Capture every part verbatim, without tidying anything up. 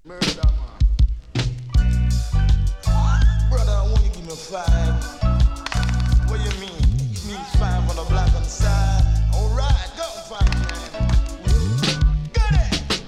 Murder man. Brother, I want you to give me a five. What you mean? Give me five on the black on the side. Alright, go five, man. Got it!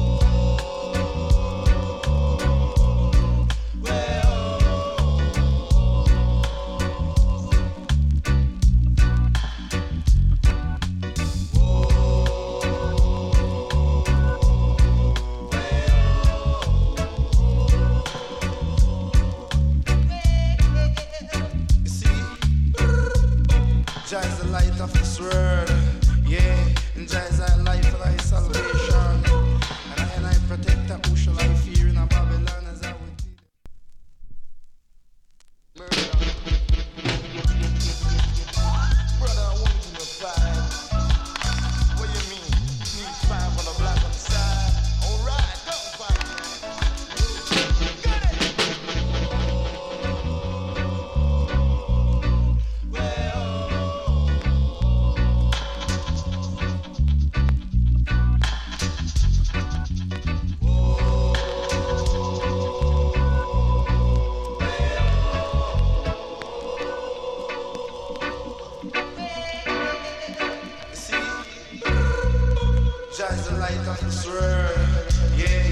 Jah is the light of this world, yeah. And Jah is our life and our salvation. And I and I protect her, who shall I fear in a Babylon as I would see. Murder. Brother, I want you to five. What you mean? Need five on the black on the side. Alright, go five, man. Got it! Jah is the light of this world, yeah.